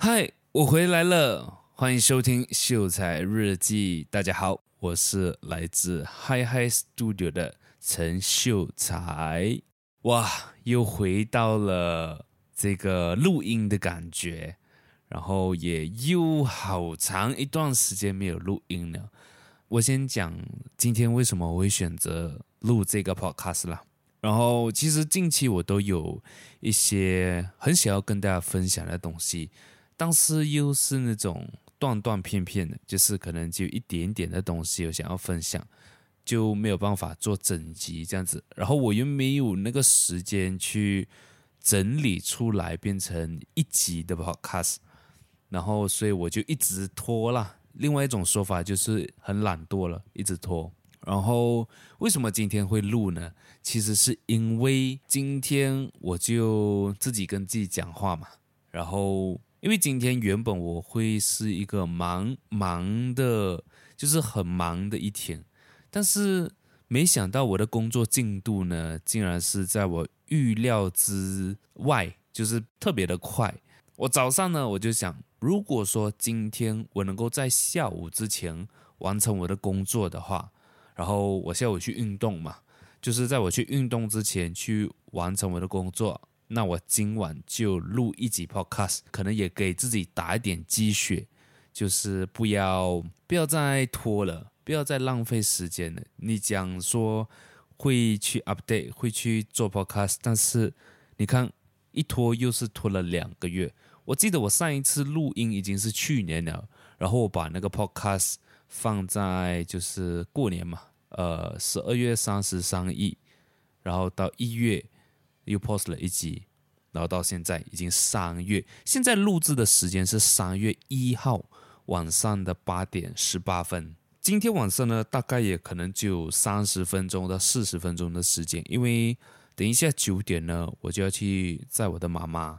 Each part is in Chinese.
嗨，我回来了，欢迎收听秀才日记。大家好，我是来自 Hi Hi Studio 的陈秀才。哇，又回到了这个录音的感觉，然后也又好长一段时间没有录音了。我先讲今天为什么我会选择录这个 podcast 啦。然后其实近期我都有一些很想要跟大家分享的东西，但是又是那种断断片片的，就是可能就一点点的东西我想要分享，就没有办法做整集这样子。然后我又没有那个时间去整理出来变成一集的 podcast，然后所以我就一直拖啦。另外一种说法就是很懒惰了，一直拖。然后为什么今天会录呢？其实是因为今天我就自己跟自己讲话嘛，然后因为今天原本我会是一个忙的，就是很忙的一天，但是没想到我的工作进度呢，竟然是在我预料之外，就是特别的快。我早上呢，我就想，如果说今天我能够在下午之前完成我的工作的话，然后我下午去运动嘛，就是在我去运动之前去完成我的工作，那我今晚就录一集 podcast， 可能也给自己打一点鸡血，就是不要再拖了，不要再浪费时间了。你讲说会去 update， 会去做 podcast， 但是你看一拖又是拖了2个月。我记得我上一次录音已经是去年了，然后我把那个 podcast 放在就是过年嘛，12月30上映，然后到1月又 post 了一集，然后到现在已经3月，现在录制的时间是3月1号晚上的8点18分。今天晚上呢，大概也可能就有30分钟到40分钟的时间，因为等一下9点呢，我就要去载我的妈妈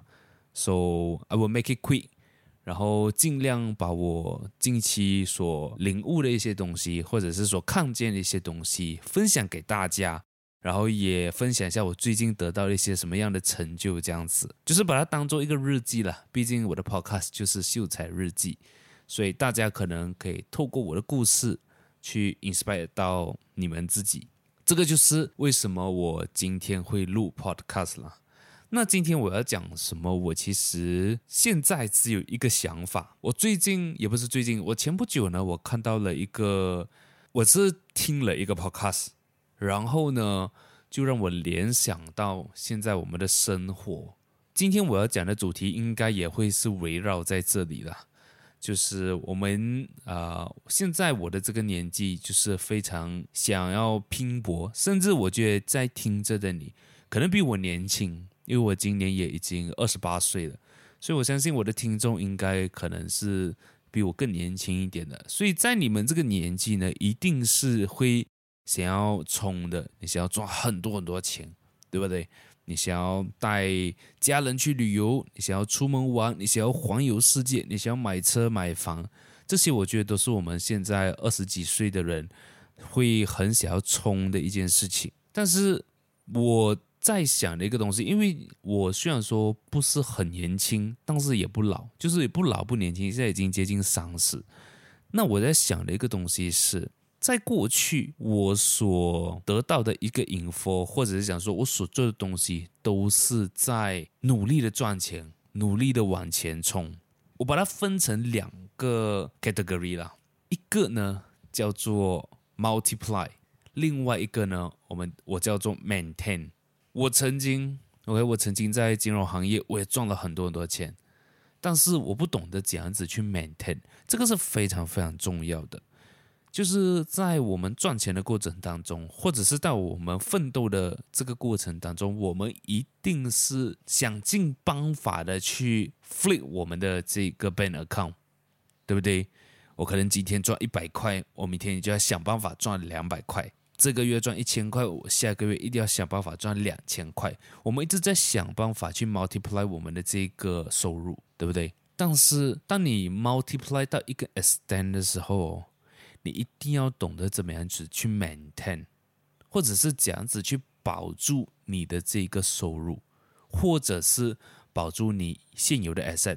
，so I will make it quick。然后尽量把我近期所领悟的一些东西，或者是所看见的一些东西分享给大家，然后也分享一下我最近得到了一些什么样的成就，这样子就是把它当做一个日记了。毕竟我的 podcast 就是秀才日记，所以大家可能可以透过我的故事去 inspire 到你们自己。这个就是为什么我今天会录 podcast 了。那今天我要讲什么？我其实现在只有一个想法。我最近也不是最近，我前不久呢，我看到了我是听了一个 podcast，然后呢，就让我联想到现在我们的生活。今天我要讲的主题应该也会是围绕在这里啦，就是我们现在我的这个年纪，就是非常想要拼搏，甚至我觉得在听着的你，可能比我年轻。因为我今年也已经28岁了，所以我相信我的听众应该可能是比我更年轻一点的。所以在你们这个年纪呢，一定是会想要冲的，你想要赚很多很多钱，对不对？你想要带家人去旅游，你想要出门玩，你想要环游世界，你想要买车买房，这些我觉得都是我们现在20几岁的人会很想要冲的一件事情。但是我在想的一个东西，因为我虽然说不是很年轻，但是也不老，就是也不老不年轻，现在已经接近30。那我在想的一个东西是，在过去我所得到的一个 info， 或者是讲说我所做的东西，都是在努力的赚钱，努力的往前冲。我把它分成2个 category 啦，一个呢叫做 multiply， 另外一个呢我叫做 maintain。我曾经在金融行业，我也赚了很多很多钱，但是我不懂得怎样子去 maintain， 这个是非常非常重要的。就是在我们赚钱的过程当中，或者是在我们奋斗的这个过程当中，我们一定是想尽办法的去 flip 我们的这个 bank account， 对不对？我可能今天赚100块，我明天就要想办法赚200块。这个月赚1000块，我下个月一定要想办法赚2000块。我们一直在想办法去 multiply 我们的这个收入，对不对？但是当你 multiply 到一个 extent 的时候，你一定要懂得怎么样子去 maintain， 或者是怎样子去保住你的这个收入，或者是保住你现有的 asset。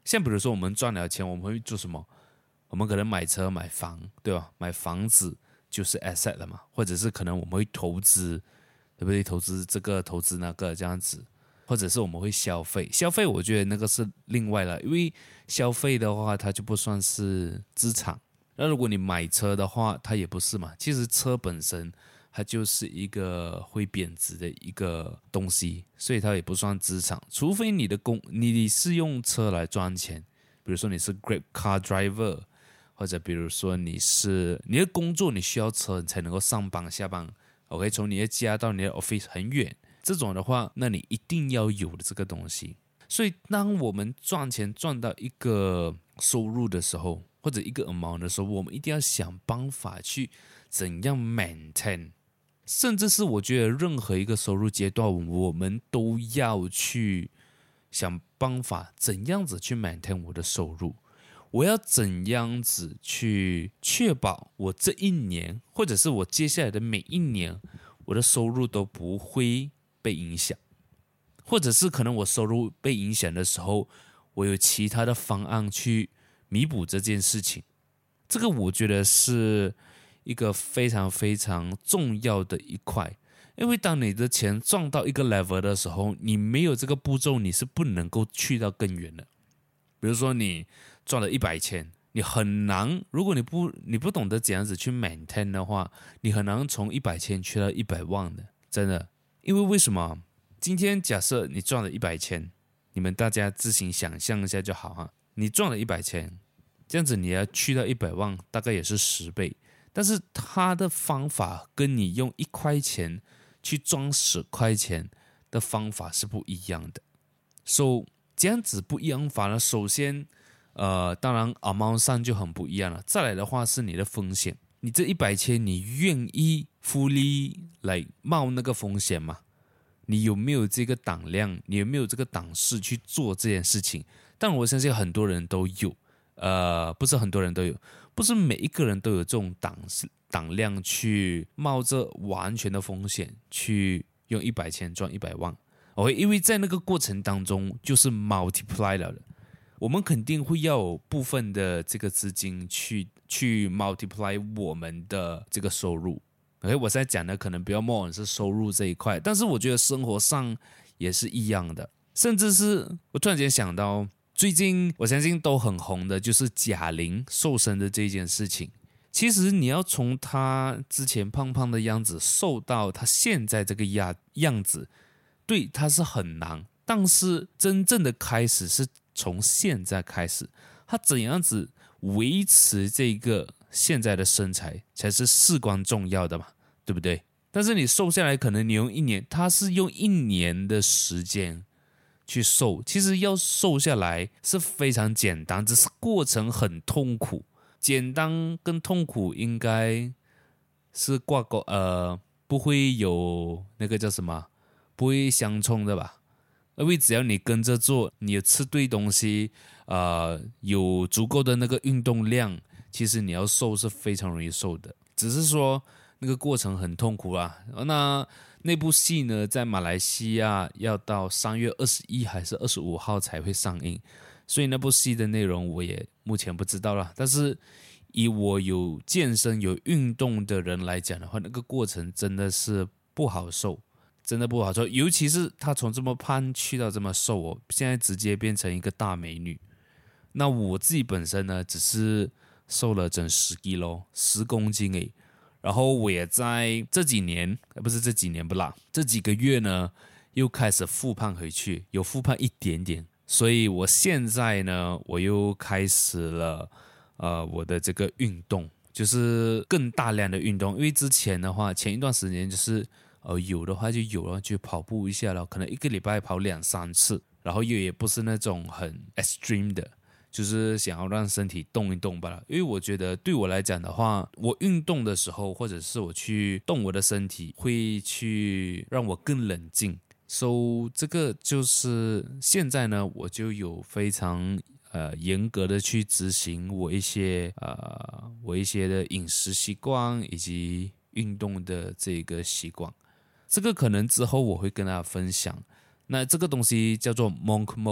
像比如说我们赚了钱，我们会做什么？我们可能买车、买房，对吧？买房子就是 asset 了嘛，或者是可能我们会投资，对不对？投资这个，投资那个这样子，或者是我们会消费。消费我觉得那个是另外了，因为消费的话，它就不算是资产。那如果你买车的话，它也不是嘛。其实车本身它就是一个会贬值的一个东西，所以它也不算资产。除非你是用车来赚钱，比如说你是 Grab Car Driver，或者比如说你的工作你需要车你才能够上班下班。OK， 从你的家到你的 office 很远，这种的话，那你一定要有的这个东西。所以，当我们赚钱赚到一个收入的时候，或者一个 amount 的时候，我们一定要想办法去怎样 maintain，甚至是我觉得任何一个收入阶段，我们都要去想办法怎样子去 maintain 我的收入。我要怎样子去确保我这一年，或者是我接下来的每一年，我的收入都不会被影响。或者是可能我收入被影响的时候，我有其他的方案去弥补这件事情。这个我觉得是一个非常非常重要的一块，因为当你的钱赚到一个 level 的时候，你没有这个步骤，你是不能够去到更远的。比如说你赚了100千，你很难，如果你不懂得怎样子去 maintain 的话，你很难从100千去到100万的，真的。因为为什么？今天假设你赚了100千，你们大家自行想象一下就好哈。你赚了100千，这样子你要去到100万，大概也是10倍。但是他的方法跟你用1块钱去赚10块钱的方法是不一样的。So 这样子不一样法呢，首先，当然 amount 上就很不一样了。再来的话是你的风险，你这100千，你愿意fully来冒那个风险吗？你有没有这个胆量？你有没有这个胆识去做这件事情？但我相信很多人都有，不是很多人都有，不是每一个人都有这种胆量去冒着完全的风险去用100千赚100万。OK，因为在那个过程当中就是 multiply 了的，我们肯定会要有部分的这个资金去 multiply 我们的这个收入。OK， 我现在讲的可能比较more是收入这一块，但是我觉得生活上也是一样的，甚至是我突然间想到，最近我相信都很红的就是贾玲瘦身的这件事情。其实你要从她之前胖胖的样子瘦到她现在这个样子，对，她是很难，但是真正的开始是从现在开始，她怎样子维持这个现在的身材才是事关重要的嘛，对不对？但是你瘦下来，可能你用1年，他是用1年的时间去瘦。其实要瘦下来是非常简单，只是过程很痛苦。简单跟痛苦应该是挂钩，不会有那个叫什么，不会相冲的吧？因为只要你跟着做，你有吃对东西，有足够的那个运动量，其实你要瘦是非常容易瘦的，只是说那个过程很痛苦啊。那部戏呢，在马来西亚要到3月21还是25号才会上映，所以那部戏的内容我也目前不知道了。但是以我有健身有运动的人来讲的话，那个过程真的是不好受。真的不好受，尤其是她从这么胖去到这么瘦哦，现在直接变成一个大美女。那我自己本身呢，只是瘦了整10kg，10公斤诶。然后我也在这几年，不是这几年不啦，这几个月呢，又开始复胖回去，有复胖一点点。所以我现在呢，我又开始了我的这个运动，就是更大量的运动。因为之前的话，前一段时间就是有的话就有了，就跑步一下了，可能一个礼拜跑2-3次，然后也不是那种很 extreme 的，就是想要让身体动一动罢了。因为我觉得对我来讲的话，我运动的时候，或者是我去动我的身体，会去让我更冷静。So 这个就是现在呢，我就有非常严格的去执行我一些的饮食习惯以及运动的这个习惯。这个可能之后我会跟大家分享。那这个东西叫做 Monk Mode，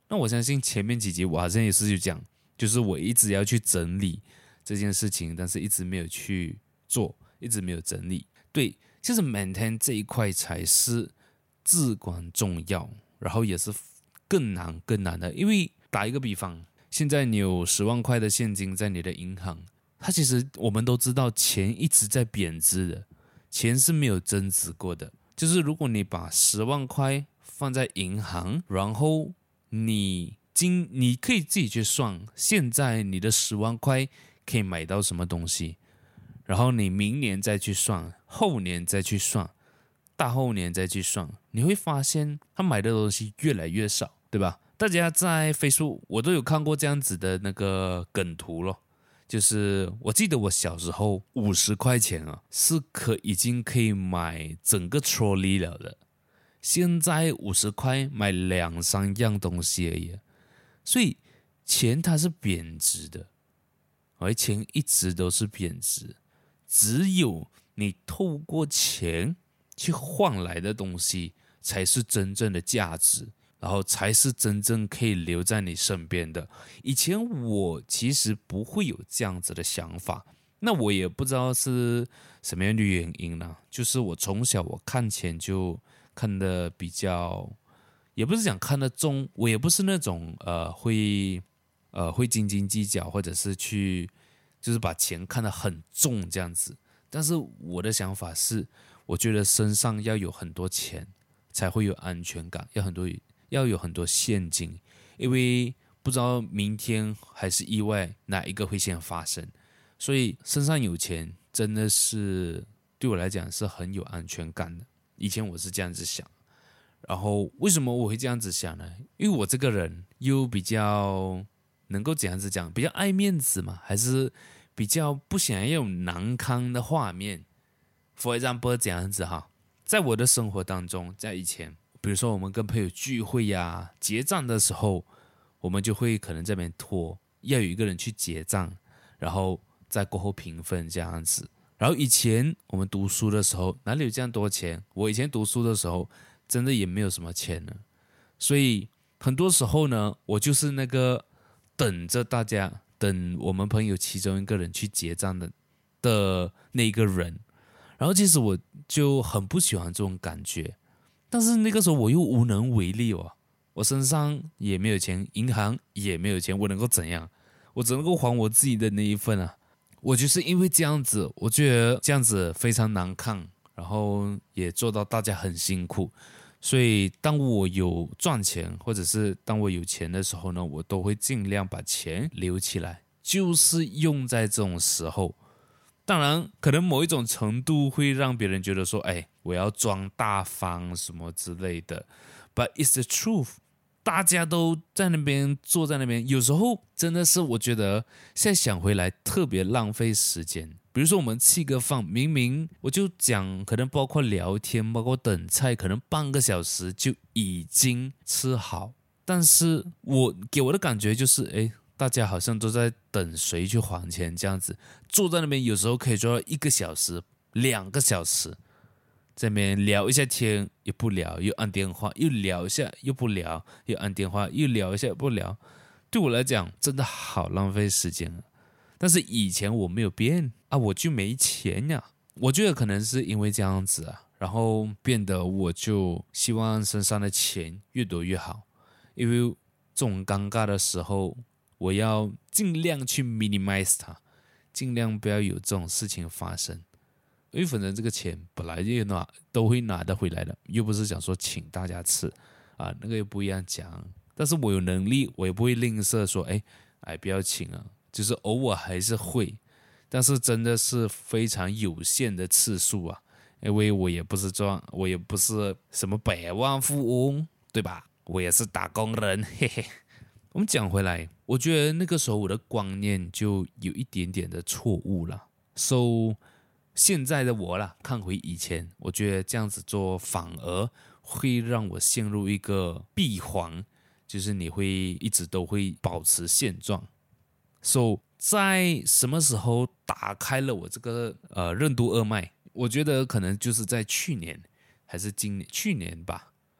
那我相信前面几集我好像也是有讲，就是我一直要去整理这件事情，但是一直没有去做，一直没有整理。对，其实 maintain 这一块才是至关重要，然后也是更难的。因为打一个比方，现在你有10万块的现金在你的银行，它其实我们都知道钱一直在贬值的，钱是没有增值过的。就是如果你把10万块放在银行，然后你可以自己去算，现在你的10万块可以买到什么东西，然后你明年再去算，后年再去算，大后年再去算，你会发现他买的东西越来越少，对吧？大家在 Facebook 我都有看过这样子的那个梗图咯，就是我记得我小时候50块钱啊，是已经可以买整个 trolley 了的，现在50块买2-3样东西而已，所以钱它是贬值的，而钱一直都是贬值，只有你透过钱去换来的东西才是真正的价值，然后才是真正可以留在你身边的。以前我其实不会有这样子的想法，那我也不知道是什么样的原因呢？就是我从小我看钱就看得比较，也不是讲看得重，我也不是那种会斤斤计较，或者是就是把钱看得很重这样子。但是我的想法是，我觉得身上要有很多钱才会有安全感，要有很多现金，因为不知道明天还是意外哪一个会先发生，所以身上有钱真的是对我来讲是很有安全感的。以前我是这样子想，然后为什么我会这样子想呢？因为我这个人又比较能够怎样子讲，比较爱面子嘛，还是比较不想要有难堪的画面。For example 这样子哈，在我的生活当中，在以前，比如说我们跟朋友聚会呀、结账的时候，我们就会可能这边拖，要有一个人去结账，然后再过后平分这样子。然后以前我们读书的时候，哪里有这样多钱？我以前读书的时候，真的也没有什么钱呢，所以很多时候呢，我就是那个等着大家，等我们朋友其中一个人去结账的那个人。然后其实我就很不喜欢这种感觉，但是那个时候我又无能为力哦，我身上也没有钱，银行也没有钱，我能够怎样？我只能够还我自己的那一份啊。我就是因为这样子，我觉得这样子非常难看，然后也做到大家很辛苦，所以当我有赚钱，或者是当我有钱的时候呢，我都会尽量把钱留起来，就是用在这种时候。当然，可能某一种程度会让别人觉得说，哎，我要装大方什么之类的。But it's the truth，大家都在那边坐在那边，有时候真的是我觉得现在想回来特别浪费时间。比如说我们吃个饭，明明我就讲，可能包括聊天，包括等菜，可能半个小时就已经吃好，但是给我的感觉就是，哎。大家好像都在等谁去还钱，这样子坐在那边，有时候可以坐到1个小时、2个小时，在那边聊一下天，又不聊，又按电话，又聊一下，又不聊，又按电话，又聊一下，不聊。对我来讲，真的好浪费时间啊！但是以前我没有变啊，我就没钱呀。我觉得可能是因为这样子啊，然后变得我就希望身上的钱越多越好，因为这种尴尬的时候。我要尽量去 minimize 它，尽量不要有这种事情发生。因为反正这个钱本来就都会拿得回来的，又不是讲说请大家吃啊，那个又不一样讲。但是我有能力，我也不会吝啬说，哎，不要请啊，就是偶尔还是会，但是真的是非常有限的次数啊。因为我也不是什么百万富翁，对吧？我也是打工人，嘿嘿。我们讲回来，我觉得那个时候我的观念就有一点点的错误了。So 现在的我啦，看回以前，我觉得这样子做反而会让我陷入一个闭环，就是你会一直都会保持现状。So 在什么时候打开了我这个任督二脉？我觉得可能就是在去年还是今年，去年吧。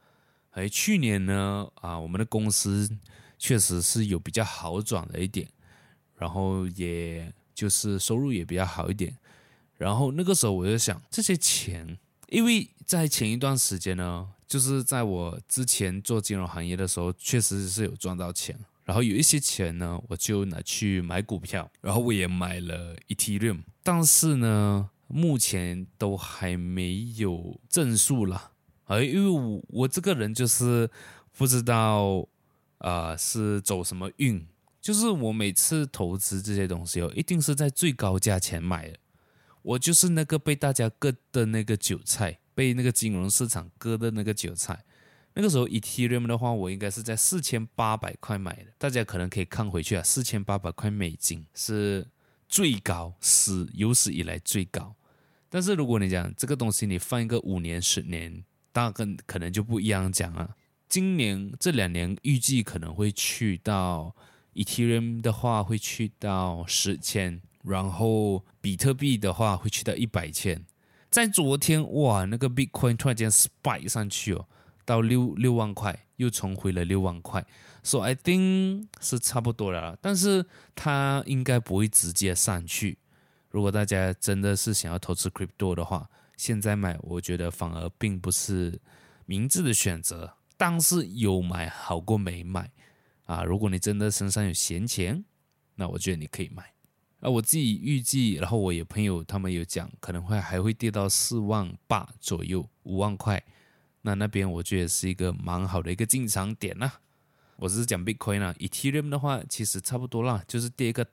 去年呢，我们的公司确实是有比较好转了一点，然后也就是收入也比较好一点。然后那个时候我就想，这些钱，因为在前一段时间呢，就是在我之前做金融行业的时候，确实是有赚到钱。然后有一些钱呢，我就拿去买股票，然后我也买了 Ethereum，但是呢，目前都还没有正数了。因为我这个人就是不知道是走什么运，就是我每次投资这些东西一定是在最高价钱买的。我就是那个被大家割的那个韭菜，被那个金融市场割的那个韭菜。那个时候 Ethereum 的话，我应该是在4800块买的，大家可能可以看回去4800块美金是最高，有史以来最高。但是如果你讲这个东西，你放一个5年、10年，大概可能就不一样讲了。今年这2年预计可能会去到 Ethereum 的话会去到10,000，然后比特币的话会去到100,000。在昨天哇，那个 Bitcoin 突然间 spike 上去到6万块，又重回了6万块。So I think 是差不多了，但是它应该不会直接上去。如果大家真的是想要投资 Crypto 的话，现在买我觉得反而并不是明智的选择。但是有买好过没买如果你真的身上有闲钱，那我觉得你可以买。我自己预计，然后我有朋友他们有讲，可能还会跌到4.8万左右，5万块。那边我觉得是一个蛮好的一个进场点我只是讲 Bitcoin Ethereum 的话其实差不多啦，就是跌个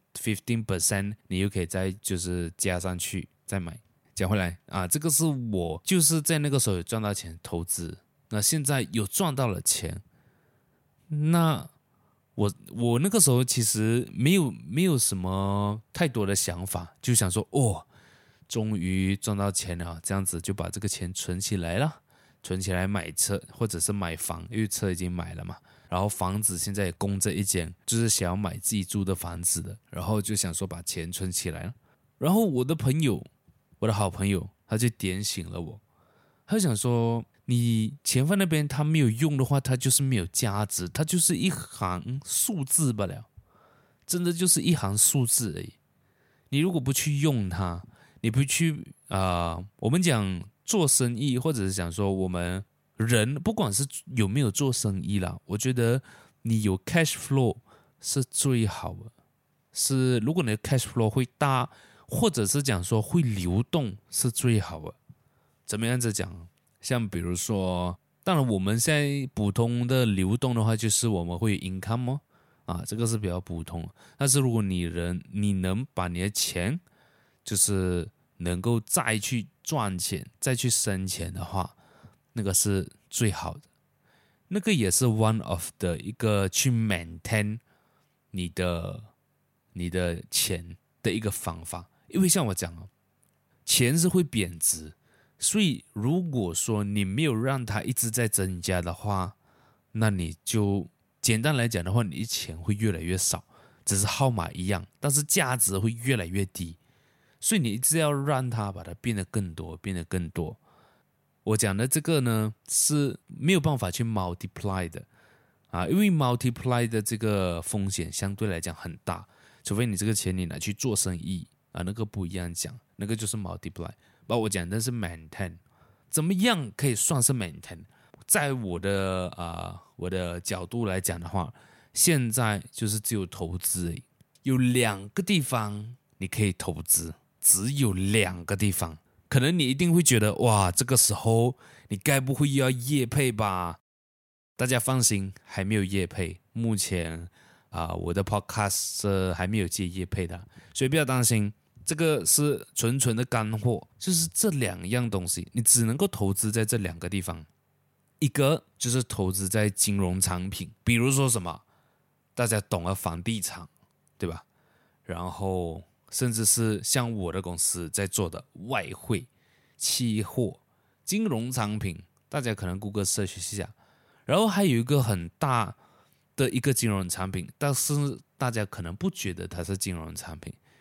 10-15%， 你又可以再就是加上去再买。讲回来这个是我就是在那个时候有赚到钱投资，那现在有赚到了钱，那我那个时候其实没有什么太多的想法，就想说终于赚到钱了，这样子就把这个钱存起来了，存起来买车或者是买房，因为车已经买了嘛。然后房子现在也供着一间，就是想要买自己住的房子的，然后就想说把钱存起来了。然后我的好朋友，他就点醒了我，他就想说，你钱放那边，他没有用的话，他就是没有价值，他就是一行数字罢了，真的就是一行数字而已。你如果不去用它，你不去我们讲做生意，或者是讲说我们人不管是有没有做生意啦，我觉得你有 cash flow 是最好的。是如果你的 cash flow 会大，或者是讲说会流动是最好的。怎么样子讲？像比如说，当然我们现在普通的流动的话，就是我们会有 income 这个是比较普通。但是如果你能把你的钱，就是能够再去赚钱，再去生钱的话，那个是最好的。那个也是 one of 的一个去 maintain 你的钱的一个方法。因为像我讲钱是会贬值，所以如果说你没有让它一直在增加的话，那你就简单来讲的话，你的钱会越来越少，只是号码一样，但是价值会越来越低。所以你一直要让它把它变得更多，变得更多。我讲的这个呢是没有办法去 multiply 的因为 multiply 的这个风险相对来讲很大，除非你这个钱你拿去做生意那个不一样讲，那个就是 multiply。我讲的是 maintain， 怎么样可以算是 maintain？ 在我的角度来讲的话，现在就是只有投资而已，有2个地方你可以投资，只有2个地方。可能你一定会觉得哇，这个时候你该不会又要业配吧？大家放心，还没有业配，目前我的 podcast 是还没有接业配的，所以不要担心，这个是纯纯的干货，就是这2样东西，你只能够投资在这2个地方。一个就是投资在金融产品，比如说什么，大家懂了，房地产，对吧？然后甚至是像我的公司在做的外汇、期货、金融产品，大家可能 Google search 一下。然后还有一个很大的一个金融产品，但是大家可能不觉得它是金融产品，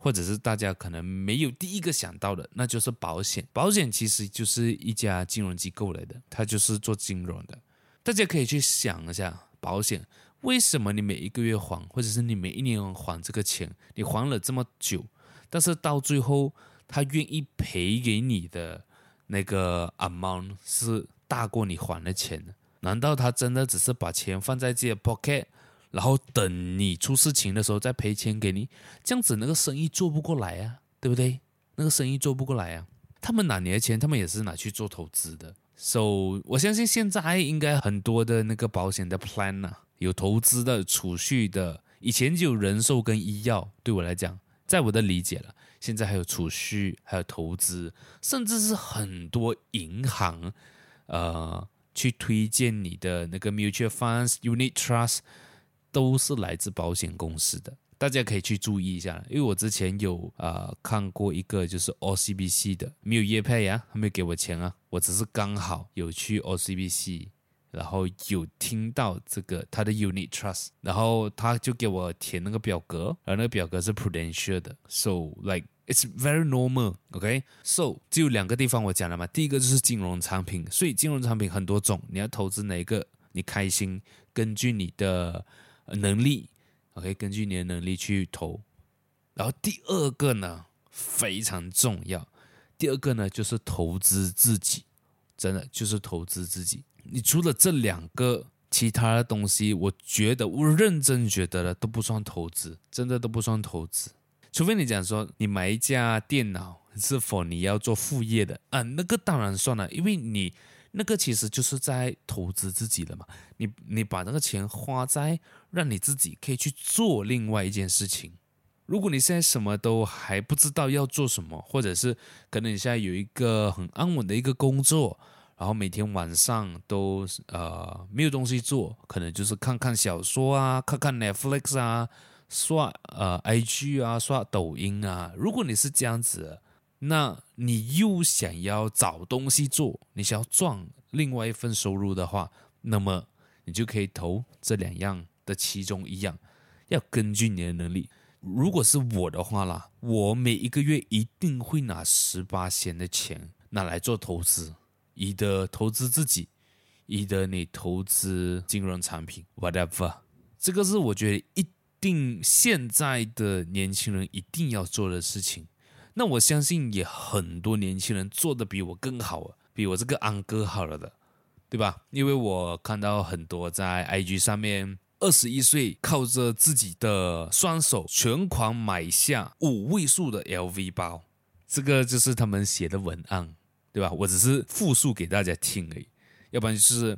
或者是大家可能没有第一个想到的，那就是保险。保险其实就是一家金融机构来的，它就是做金融的。大家可以去想一下，保险为什么你每一个月还，或者是你每一年还这个钱，你还了这么久，但是到最后他愿意赔给你的那个 amount 是大过你还的钱的？难道他真的只是把钱放在自己的 pocket， 然后等你出事情的时候再赔钱给你？这样子那个生意做不过来啊，对不对？那个生意做不过来啊。他们拿你的钱，他们也是拿去做投资的。So， 我相信现在应该很多的那个保险的 plan 啊，有投资的、储蓄的，以前就有人寿跟医药。对我来讲，在我的理解了，现在还有储蓄，还有投资，甚至是很多银行，去推荐你的那个 mutual funds、unit trust，都是来自保险公司的。大家可以去注意一下，因为我之前有看过一个就是 OCBC 的，没有业配啊，还没有给我钱啊，我只是刚好有去 OCBC， 然后有听到这个他的 unit trust， 然后他就给我填那个表格，然后那个表格是 Prudential 的 ，so like it's very normal，OK？ So 只有两个地方我讲了嘛，第一个就是金融产品，所以金融产品很多种，你要投资哪一个你开心，根据你的能力。OK， 根据你的能力去投。然后第二个呢，非常重要。第二个呢，就是投资自己，真的就是投资自己。你除了这两个，其他的东西，我认真觉得了都不算投资，真的都不算投资。除非你讲说，你买一架电脑，是否你要做副业的啊？那个当然算了，因为你那个其实就是在投资自己了嘛。你把那个钱花在让你自己可以去做另外一件事情。如果你现在什么都还不知道要做什么，或者是可能你现在有一个很安稳的一个工作，然后每天晚上都没有东西做，可能就是看看小说啊，看看 Netflix 啊，刷IG 啊，刷抖音啊。如果你是这样子，那你又想要找东西做，你想要赚另外一份收入的话，那么你就可以投这两样的其中一样，要根据你的能力。如果是我的话啦，我每一个月一定会拿18%的钱拿来做投资，以的投资自己，以的你投资金融产品 whatever， 这个是我觉得一定现在的年轻人一定要做的事情。那我相信也很多年轻人做的比我更好，比我这个安哥好了的，对吧？因为我看到很多在 IG 上面21岁靠着自己的双手全款买下5位数的 LV 包，这个就是他们写的文案，对吧？我只是复述给大家听而已。要不然就是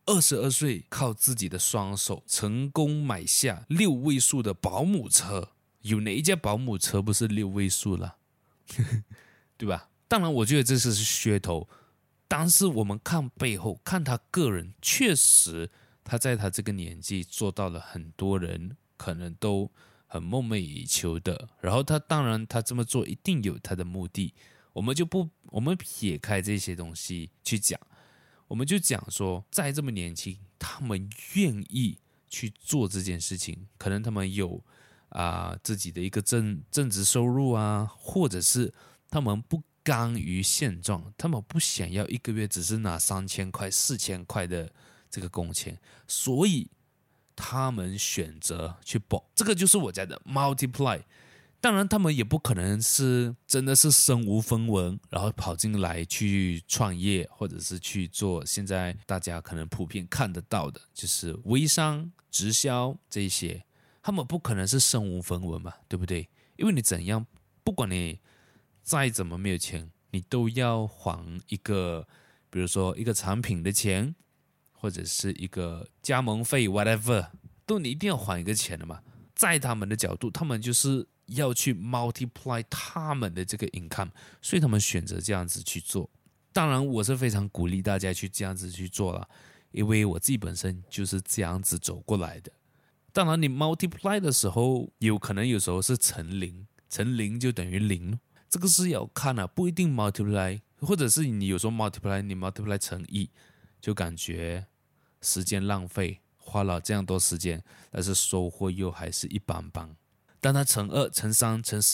22岁靠自己的双手成功买下6位数的保姆车，有哪一家保姆车不是6位数了？对吧？当然我觉得这是噱头，但是我们看背后，看他个人，确实他在他这个年纪做到了很多人可能都很梦寐以求的。然后他当然他这么做一定有他的目的，我们撇开这些东西去讲，我们就讲说在这么年轻，他们愿意去做这件事情，可能他们有自己的一个正职收入啊，或者是他们不甘于现状，他们不想要一个月只是拿3000块、4000块的这个工钱，所以他们选择去搏，这个就是我讲的 multiply。当然，他们也不可能是真的是身无分文，然后跑进来去创业，或者是去做现在大家可能普遍看得到的，就是微商、直销这些。他们不可能是身无分文嘛，对不对？因为你怎样，不管你再怎么没有钱，你都要还一个，比如说一个产品的钱，或者是一个加盟费 whatever， 都你一定要还一个钱的嘛。在他们的角度，他们就是要去 multiply 他们的这个 income， 所以他们选择这样子去做。当然，我是非常鼓励大家去这样子去做了，因为我自己本身就是这样子走过来的。当然，你 multiply 的时候，有可能有时候是乘零，乘零就等于0，这个是要看啊，不一定 multiply， 或者是你有时候 multiply， 你 multiply 乘1，就感觉时间浪费，花了这样多时间，但是收获又还是一般般。当它乘2、乘3、乘4，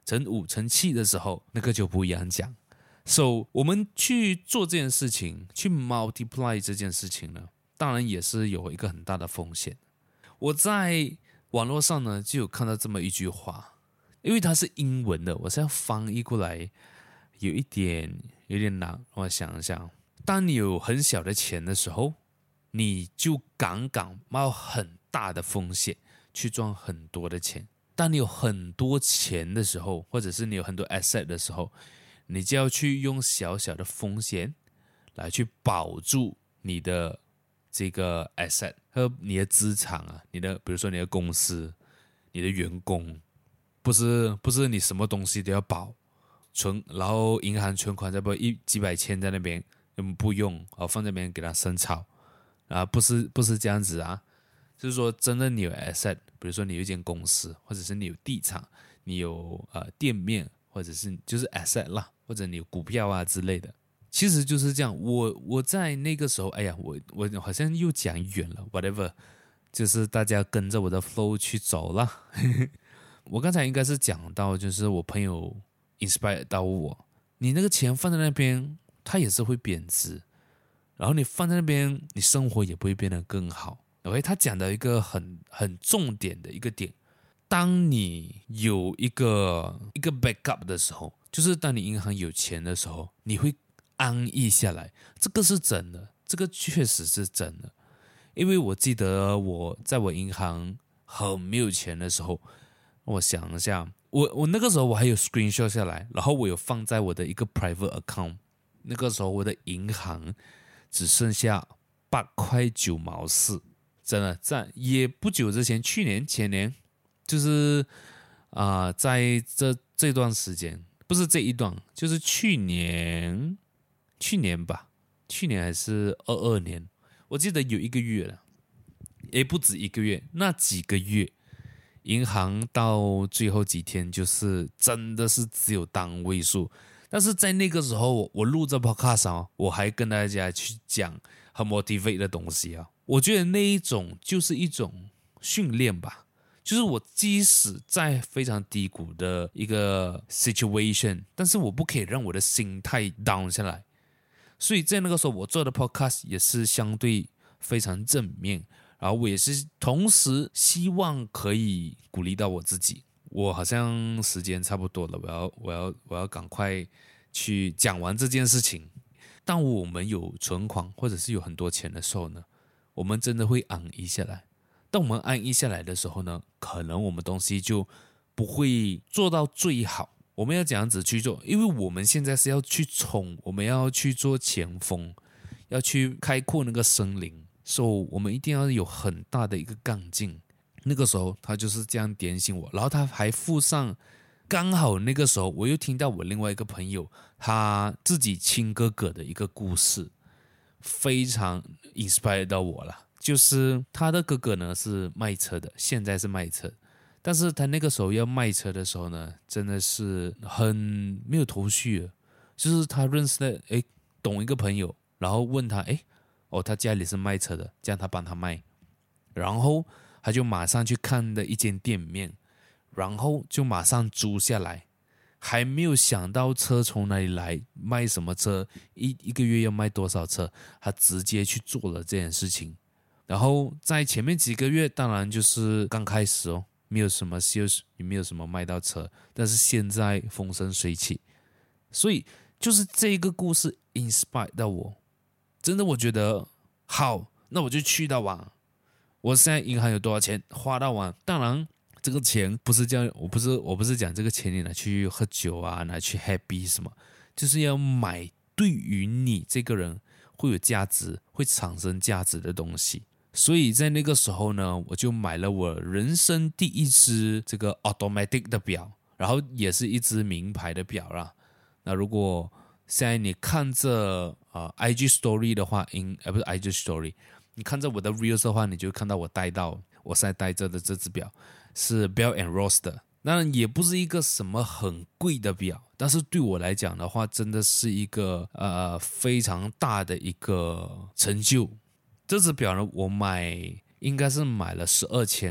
乘5乘7的时候，那个就不一样讲。So 我们去做这件事情，去 multiply 这件事情呢，当然也是有一个很大的风险。我在网络上呢就有看到这么一句话，因为它是英文的，我是要翻译过来，有点难。让我想一想，当你有很小的钱的时候，你就敢冒很大的风险去赚很多的钱。当你有很多钱的时候，或者是你有很多 asset 的时候，你就要去用小小的风险来去保住你的这个 asset 和你的资产啊，比如说你的公司、你的员工，不是你什么东西都要保然后银行存款几百千在那边，不用放在那边给它生炒啊，不是这样子啊。就是说，真的你有 asset， 比如说你有一间公司，或者是你有地产，你有店面，或者是就是 asset 啦，或者你有股票啊之类的，其实就是这样。我在那个时候，哎呀，我好像又讲远了 ，whatever， 就是大家跟着我的 flow 去走啦。我刚才应该是讲到，就是我朋友 inspire 到我，你那个钱放在那边，它也是会贬值，然后你放在那边，你生活也不会变得更好。OK， 他讲的一个很重点的一个点，当你有一个 backup 的时候，就是当你银行有钱的时候，你会安逸下来，这个是真的，这个确实是真的。因为我记得我在我银行很没有钱的时候，我想一下，我那个时候我还有 screenshot 下来，然后我有放在我的一个 private account， 那个时候我的银行只剩下8.9毛4。真的，在也不久之前，去年前年，就是在这段时间，不是这一段，就是去年吧，去年还是22年，我记得有一个月了，也不止一个月，那几个月，银行到最后几天就是真的是只有单位数。但是在那个时候，我录这 podcast 啊，我还跟大家去讲很 motivate 的东西啊。我觉得那一种就是一种训练吧，就是我即使在非常低谷的一个 situation， 但是我不可以让我的心态 down 下来。所以在那个时候，我做的 podcast 也是相对非常正面，然后我也是同时希望可以鼓励到我自己。我好像时间差不多了，我要赶快去讲完这件事情。当我们有存款或者是有很多钱的时候呢，我们真的会安逸下来。当我们安逸下来的时候呢，可能我们东西就不会做到最好。我们要这样子去做，因为我们现在是要去冲，我们要去做前锋，要去开阔那个森林，所以我们一定要有很大的一个干劲。那个时候他就是这样点醒我，然后他还附上，刚好那个时候我又听到我另外一个朋友他自己亲哥哥的一个故事，非常 inspire 到我了。就是他的哥哥呢是卖车的，现在是卖车，但是他那个时候要卖车的时候呢，真的是很没有头绪了。就是他认识的懂一个朋友，然后问他他家里是卖车的，这样他帮他卖，然后他就马上去看了一间店面，然后就马上租下来，还没有想到车从哪里来，卖什么车，一个月要卖多少车，他直接去做了这件事情。然后在前面几个月，当然就是刚开始没有什么 sales， 也没有什么卖到车，但是现在风生水起。所以就是这个故事 inspire 到我，真的我觉得好，那我就去到玩。我现在银行有多少钱花到完，当然这个钱不是这样，我不是讲这个钱你拿去喝酒啊，拿去 happy 什么，就是要买对于你这个人会有价值、会产生价值的东西。所以在那个时候呢，我就买了我人生第一只这个 automatic 的表，然后也是一只名牌的表啦。那如果现在你看着IG Story 的话，不是 IG Story， 你看着我的 Reels 的话，你就看到我现在戴着的这只表是 Bell & Ross 的。当然也不是一个什么很贵的表，但是对我来讲的话，真的是一个非常大的一个成就。这只表呢，我应该是买了12千，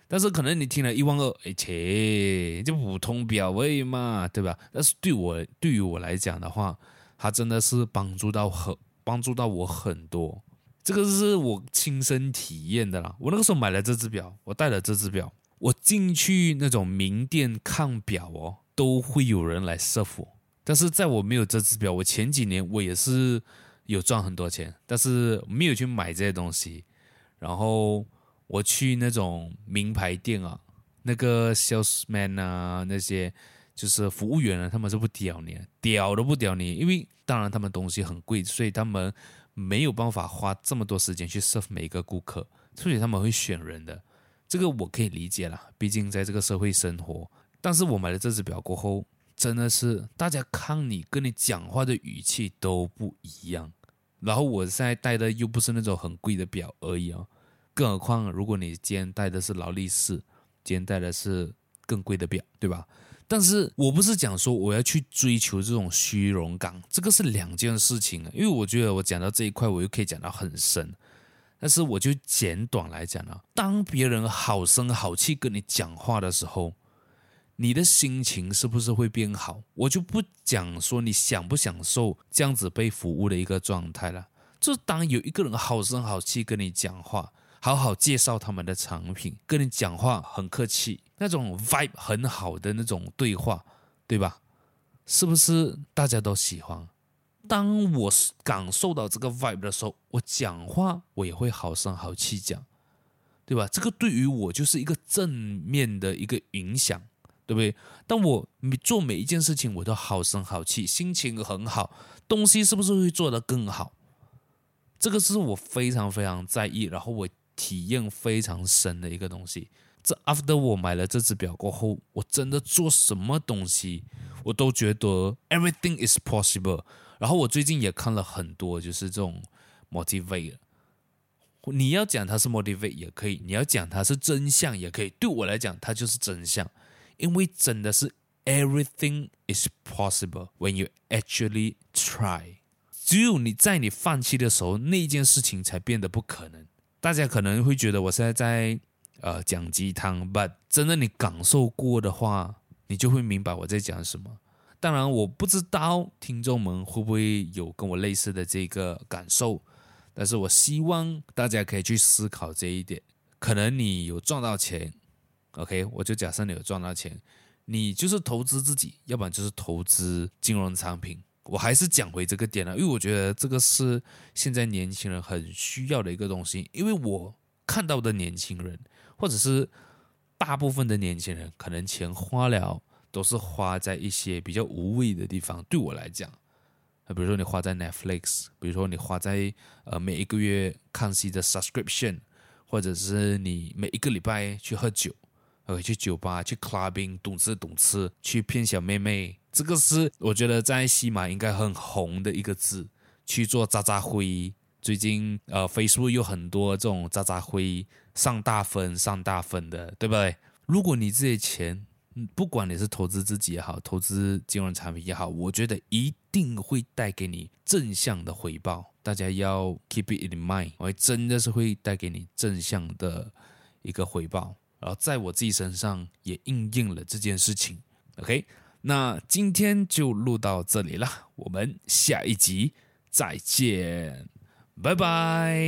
但是可能你听了12000，切，就普通表而已嘛，对吧？但是对于我来讲的话，它真的是帮助到我很多，这个是我亲身体验的啦。我那个时候买了这只表，我戴了这只表，我进去那种名店看表哦，都会有人来 serve 我。但是在我没有这只表，我前几年我也是有赚很多钱，但是没有去买这些东西。然后我去那种名牌店啊，那个 salesman 啊，那些就是服务员啊，他们是不屌你，屌都不屌你，因为当然他们东西很贵，所以他们没有办法花这么多时间去 serve 每一个顾客，所以他们会选人的。这个我可以理解啦，毕竟在这个社会生活。但是我买了这只表过后，真的是大家看你跟你讲话的语气都不一样。然后我现在戴的又不是那种很贵的表而已哦，更何况如果你今天戴的是劳力士，今天戴的是更贵的表，对吧？但是我不是讲说我要去追求这种虚荣感，这个是两件事情啊。因为我觉得我讲到这一块，我又可以讲到很深，但是我就简短来讲啊，当别人好声好气跟你讲话的时候，你的心情是不是会变好？我就不讲说你享不享受这样子被服务的一个状态了。就是当有一个人好声好气跟你讲话，好好介绍他们的产品，跟你讲话很客气，那种 vibe 很好的那种对话，对吧？是不是大家都喜欢？当我感受到这个 vibe 的时候，我讲话我也会好声好气讲，对吧？这个对于我就是一个正面的一个影响。对不对？当我做每一件事情，我都好声好气，心情很好，东西是不是会做得更好？这个是我非常非常在意，然后我体验非常深的一个东西。这 after 我买了这只表过后，我真的做什么东西，我都觉得 everything is possible。然后我最近也看了很多，就是这种 motivate。你要讲它是 motivate 也可以，你要讲它是真相也可以。对我来讲，它就是真相。因为真的是 everything is possible when you actually try。只有你在你放弃的时候，那件事情才变得不可能。大家可能会觉得我现在在讲鸡汤 ，but 真的你感受过的话，你就会明白我在讲什么。当然，我不知道听众们会不会有跟我类似的这个感受，但是我希望大家可以去思考这一点。可能你有赚到钱。OK， 我就假设你有赚到钱，你就是投资自己，要不然就是投资金融产品。我还是讲回这个点了，因为我觉得这个是现在年轻人很需要的一个东西。因为我看到的年轻人，或者是大部分的年轻人，可能钱花了都是花在一些比较无谓的地方。对我来讲，比如说你花在 Netflix， 比如说你花在每一个月看戏的 subscription， 或者是你每一个礼拜去喝酒。去酒吧，去 clubbing， 懂吃，去骗小妹妹，这个是我觉得在西马应该很红的一个字。去做渣渣辉，最近Facebook 有很多这种渣渣辉，上大分的，对不对？如果你这些钱，不管你是投资自己也好，投资金融产品也好，我觉得一定会带给你正向的回报。大家要 keep it in mind， 我真的是会带给你正向的一个回报。然后在我自己身上也应验了这件事情。OK， 那今天就录到这里了，我们下一集再见，拜拜。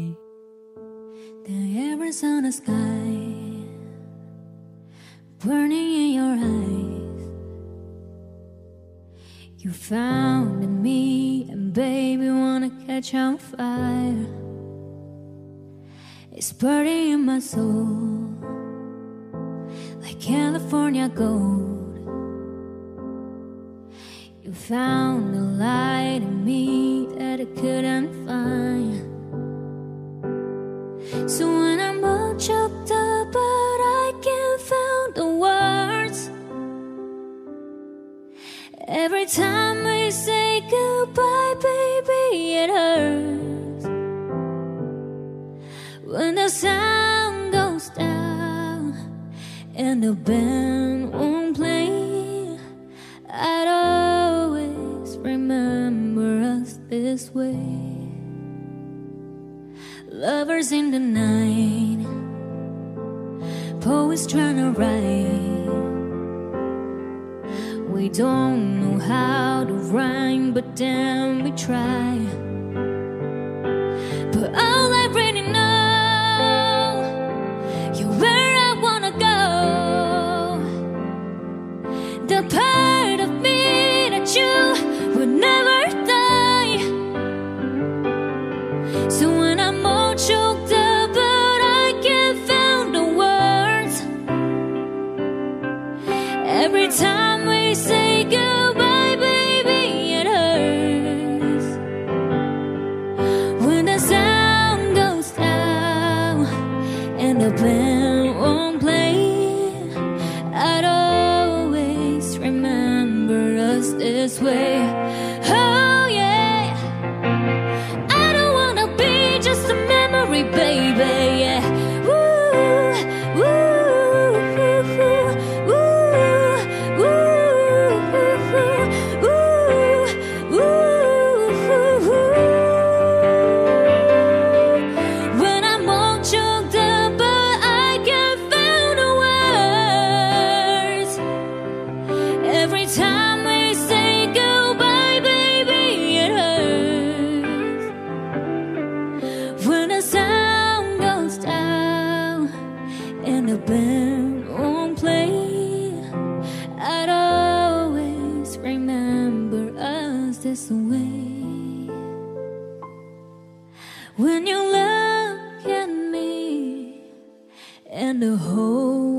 The arrows on the sky, burning in your eyes. You found me, and baby, wanna catch on fire. It's burning in my soul, like California gold. You found the light in me that I couldn't find. So when I'm all choked up, but I can't find the words. Every time we say goodbye, baby, it hurts. When the sound goes down and the band won't play, I'd always remember us this way. Lovers in the night, poets trying to write. We don't know how to rhyme, but damn we try. But all I really know, you're where I wanna go. The part of me that you would never die. So when I'm all choked up but I can't find the words, every time we say goodbye, baby, it hurts. When the sound goes down and the band won't play, I'd always remember us this way. Oh yeah, I don't wanna be just a memory, baby, yeah. Woo, woo, woo, woo, woo, woo. When I'm all choked up but I can't find the words, every time we say goodbye, baby, it hurts. When the sound goes down and the band won't play, I'd always remember us this way. When you look at me and the whole